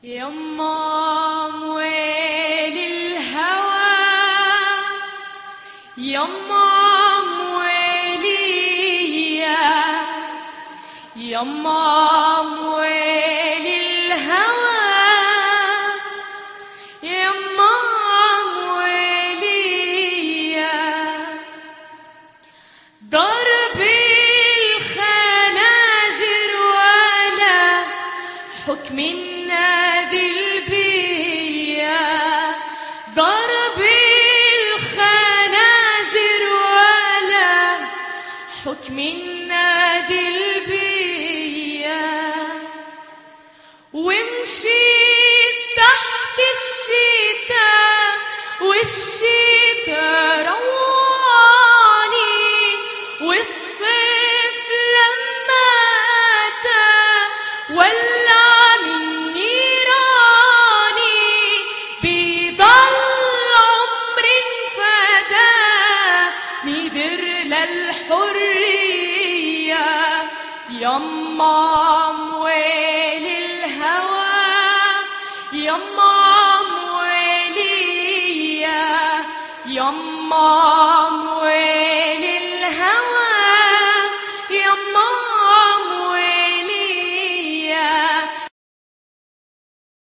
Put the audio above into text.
يما مويل الهوى، يما مويلية، يما مويل الهوى، يما مويلية. ضرب الخناجر ولا حكم النادي البيا، ضرب الخناجر ولا حكم النادي البيا. ومشيت تحت الشتاء والشتاء رواني، والصيف لما أتى ولا من نيراني، بيضل عمر فدا مدر للحرية. يما مويل الهوى، يما مويلية، يما